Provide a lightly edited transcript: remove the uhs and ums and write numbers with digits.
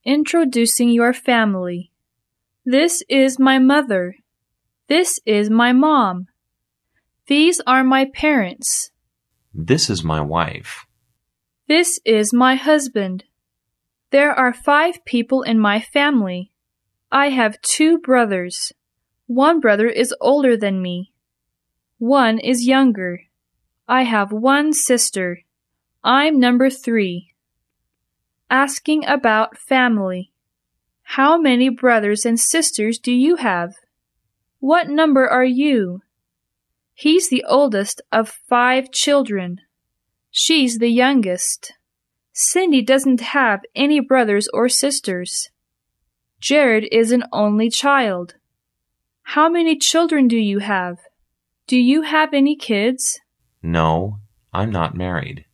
Introducing your family. This is my mother. This is my mom. These are my parents. This is my wife. This is my husband. There are 5 people in my family. I have 2 brothers. One brother is older than me. One is younger. I have 1 sister. I'm number 3. Asking about family. How many brothers and sisters do you have? What number are you? He's the oldest of 5 children. She's the youngest. Cindy doesn't have any brothers or sisters. Jared is an only child. How many children do you have? Do you have any kids? No, I'm not married.